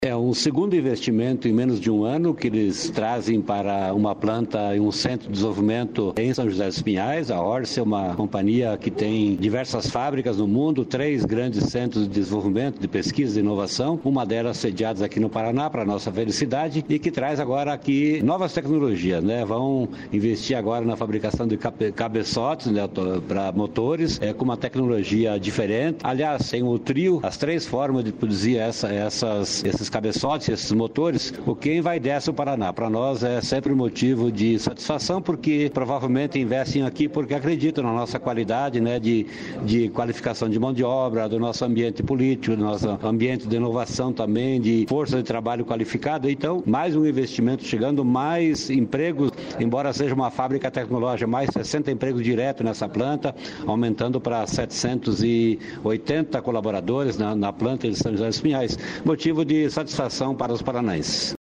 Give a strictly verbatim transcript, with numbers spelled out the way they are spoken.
É um segundo investimento em menos de um ano que eles trazem para uma planta e um centro de desenvolvimento em São José dos Pinhais. A Orce é uma companhia que tem diversas fábricas no mundo, três grandes centros de desenvolvimento, de pesquisa e inovação, uma delas sediadas aqui no Paraná, para a nossa felicidade, e que traz agora aqui novas tecnologias, né? Vão investir agora na fabricação de cabe- cabeçotes, né, para motores, é, com uma tecnologia diferente. Aliás, tem o trio, as três formas de produzir essa, essas, esses cabeçotes, esses motores, o quem vai desce o Paraná. Para nós é sempre motivo de satisfação, porque provavelmente investem aqui porque acreditam na nossa qualidade, né, de, de qualificação de mão de obra, do nosso ambiente político, do nosso ambiente de inovação também, de força de trabalho qualificada. Então, mais um investimento chegando, mais empregos, embora seja uma fábrica tecnológica, mais sessenta empregos diretos nessa planta, aumentando para setecentos e oitenta colaboradores na, na planta de São José dos Pinhais. Motivo de satisfação para os paranaenses.